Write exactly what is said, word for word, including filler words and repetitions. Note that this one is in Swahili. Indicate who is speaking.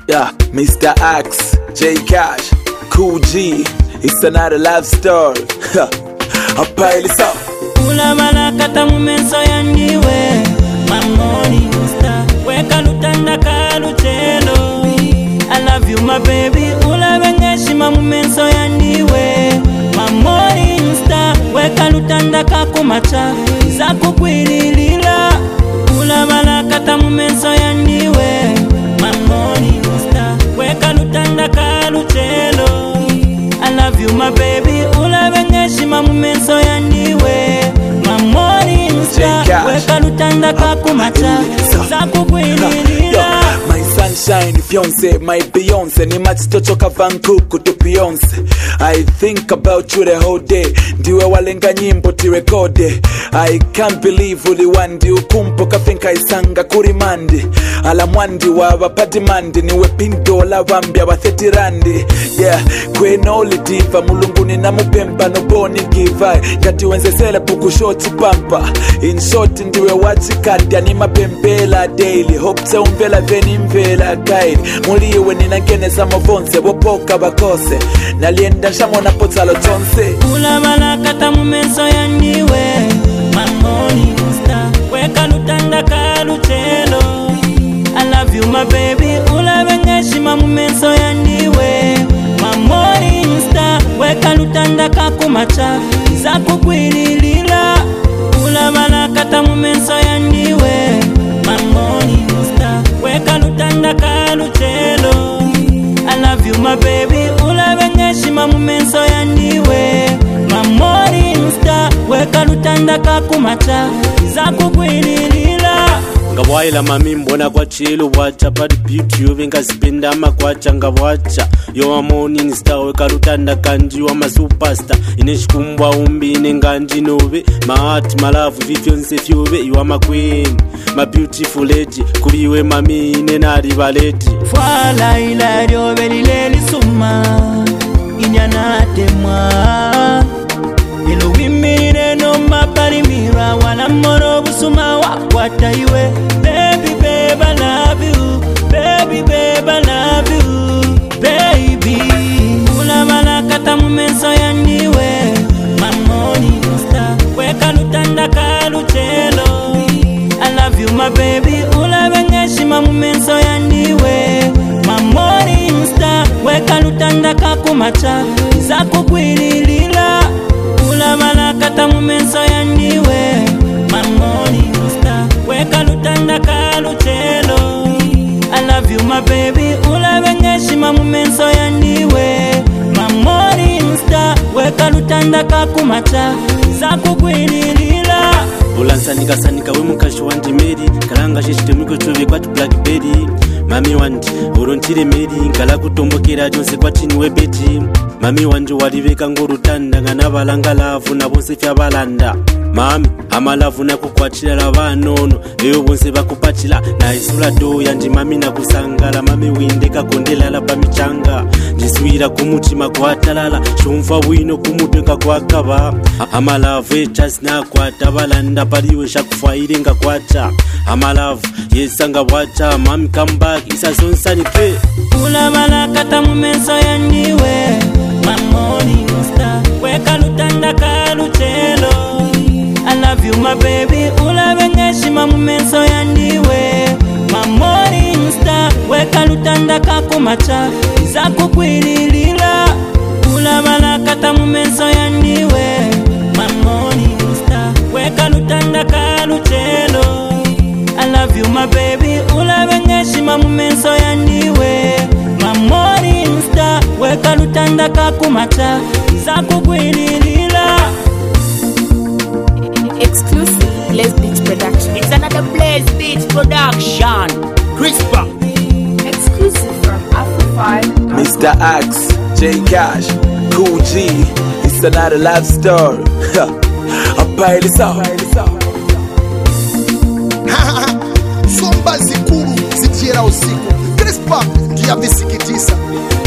Speaker 1: Yeah, Mister Axe, J Cash, Cool G. It's another love story. I'll pile this up.
Speaker 2: Ula malakata mumenso yandiwe Mamoni usta Weka lutanda kalutelo I love you my baby Ula bengeshima mumenso yandiwe Mamoni usta Weka lutanda kakumacha Zaku kwililila Ula malakata mumenso yandiwe Mamoni usta Weka lutanda kalutelo I love you my baby Ula bengeshima mumenso yandiwe Mamoni usta Weka lutanda kakumacha Zaku kwililila
Speaker 1: My sunshine, fiance, my Beyonce. Ni machitochoka Vancouver to Beyonce. I think about you the whole day. Ndiwe walenga nyimbo tirekode. I can't believe uli wandi ukumpo kafinka isanga kuri mandi. Ala mwandi wa wapati mandi. Niwe pindo la wambia wa theti randi. Yeah, kwe no lidiva. Mulunguni na mupemba no boni givai. Kati wenze sele puku shoti pampa. In short ndiwe wachikadi. Anima pembela daily. Hope te umvela veni mvela guide. Muliwe nina ngene za mavonse. Wopoka bakose. Nalienda shamo na potalo tonse.
Speaker 2: Ula malakata mumenso yandiwe Mamoni usta Weka lutanda kalutelo I love you my baby Ula bengeshima mumenso yandiwe Mamoni usta Weka lutanda kakumacha Zaku kwililila Ula malakata mumenso yandiwe Mamoni usta Weka lutanda kalutelo I love you my baby Ula bengeshima mumenso yandiwe Mamoni usta Weka lutanda kakumacha Zaku kwililila
Speaker 3: Ngawaila mami mbona kwa chilo wacha Bad beauty yove ngazipenda ama kwacha ngawacha Yo a morning star weka lutanda kanji wa ma superstar Ineshikumbwa umbi inenganji nove My heart, my love, vifyonse fyove You are my queen, my beautiful lady Kuliwe mami inenari valeti
Speaker 2: Fwala ila ryobe lileli suma Inyanate mwa Ilo wimine no mapari mira Wana moro busuma wakwata iwe Baby babe I love you Baby babe I love you Baby Ula malakata mumenso yandiwe Mamoni usta Weka lutanda kalutelo I love you my baby Ula bengeshima mumenso yandiwe Mamoni usta Weka lutanda kakumacha Zaku kwililila Ula malakata mumenso yandiwe Mamoni usta Weka lutanda kalutelo I love you my baby Ula bengeshima mumenso yandiwe Mamoni usta Weka lutanda kakumacha Zaku kwililila
Speaker 3: Ulansa nika sanika we mukashi wandi meri Kalanga shishite mwiko chove kwa tu blackberry Mami wandi urontire meri Nkala kutombo kera jonse kwa chini we beti Mami wandi waliveka nguru tanda Ngana balanga lavu na bonse fya balanda Mami ama lavu na kukwachila la vanono Eyo bonse bakupachila na isula do Yandi mami na kusangala Mami windeka kondela la pamichanga Jiswira kumutima kwa talala Shumfa wino kumutenga kwa kaba Ama lavu echas na kwa tabalanda Pariwe shakufaire nga kwacha Ama lavu yesanga wacha Mami come back isa zonsani pe
Speaker 2: Ula malakata mumenso yandiwe Mamoni usta Weka lutanda kalutelo I love you my baby Ula bengeshima mumenso yandiwe Mamoni usta Weka lutanda kakumacha Zaku kwililila Ula malakata mumenso yandiwe Mamoni usta Weka lutanda kalutelo I love you my baby Ula bengeshima mumenso yandiwe Mamoni usta Weka lutanda kakumacha Zaku kwililila
Speaker 4: Exclusive Blaze Beach Production.
Speaker 5: It's another Blaze Beach Production. Crispa.
Speaker 4: Exclusive from Afro
Speaker 1: Mister Axe, J Cash, Cool G. It's another love story. I'll pile this up.
Speaker 6: Somba zikuru zitiera usiku Crispa ndiya visikitisa